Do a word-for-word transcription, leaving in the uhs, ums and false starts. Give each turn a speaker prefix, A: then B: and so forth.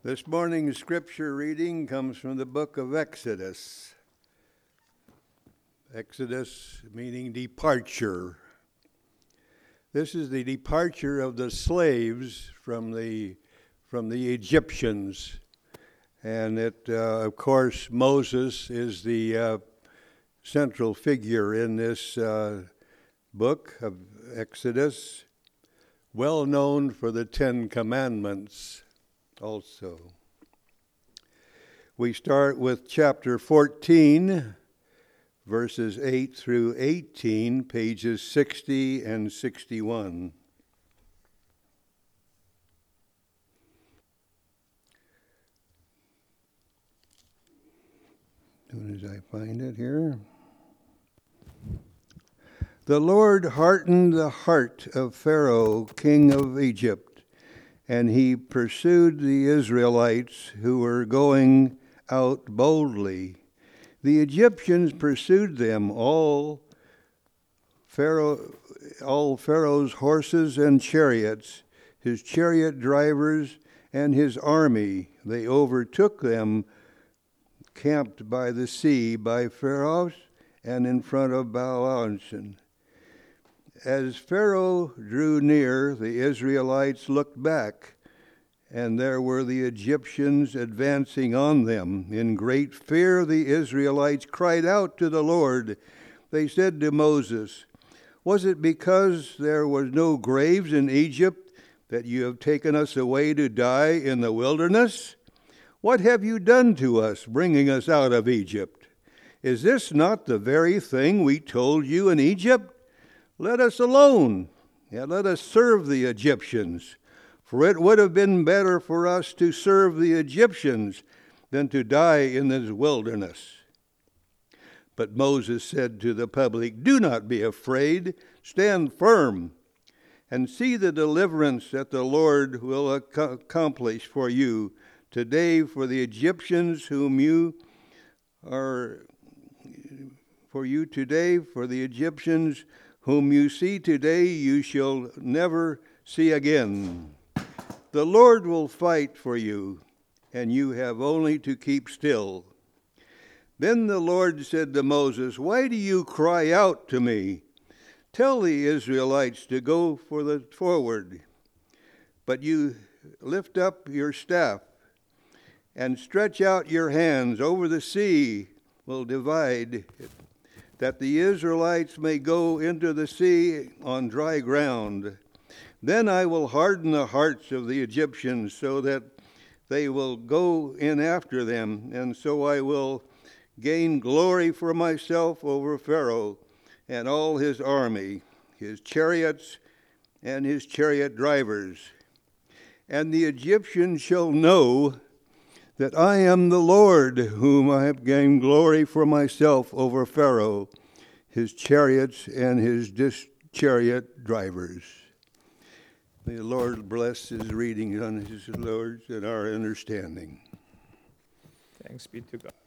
A: This morning's scripture reading comes from the book of Exodus. Exodus meaning departure. This is the departure of the slaves from the from the Egyptians. And it, uh, of course, Moses is the uh, central figure in this uh, book of Exodus, well known for the Ten Commandments also. We start with chapter fourteen, verses eight through eighteen, pages sixty and sixty-one. As soon as I find it here. The Lord hardened the heart of Pharaoh, king of Egypt, and he pursued the Israelites who were going out boldly. The Egyptians pursued them, all Pharaoh, all Pharaoh's horses and chariots, his chariot drivers and his army. They overtook them, camped by the sea, by Pharos and in front of Baal-Hanson. As Pharaoh drew near, the Israelites looked back, and there were the Egyptians advancing on them. In great fear, the Israelites cried out to the Lord. They said to Moses, "Was it because there was no graves in Egypt that you have taken us away to die in the wilderness? What have you done to us, bringing us out of Egypt? Is this not the very thing we told you in Egypt? Let us alone, and let us serve the Egyptians, for it would have been better for us to serve the Egyptians than to die in this wilderness." But Moses said to the public, "Do not be afraid, stand firm, and see the deliverance that the Lord will ac- accomplish for you today. For the Egyptians whom you are, for you today, for the Egyptians whom you see today, you shall never see again. The Lord will fight for you, and you have only to keep still." Then the Lord said to Moses, "Why do you cry out to me? Tell the Israelites to go for the forward. But you lift up your staff and stretch out your hands over the sea, will divide it, that the Israelites may go into the sea on dry ground. Then I will harden the hearts of the Egyptians so that they will go in after them, and so I will gain glory for myself over Pharaoh and all his army, his chariots and his chariot drivers. And the Egyptians shall know that I am the Lord, whom I have gained glory for myself over Pharaoh, his chariots and his dis- chariot drivers." May the Lord bless his reading on his words and our understanding.
B: Thanks be to God.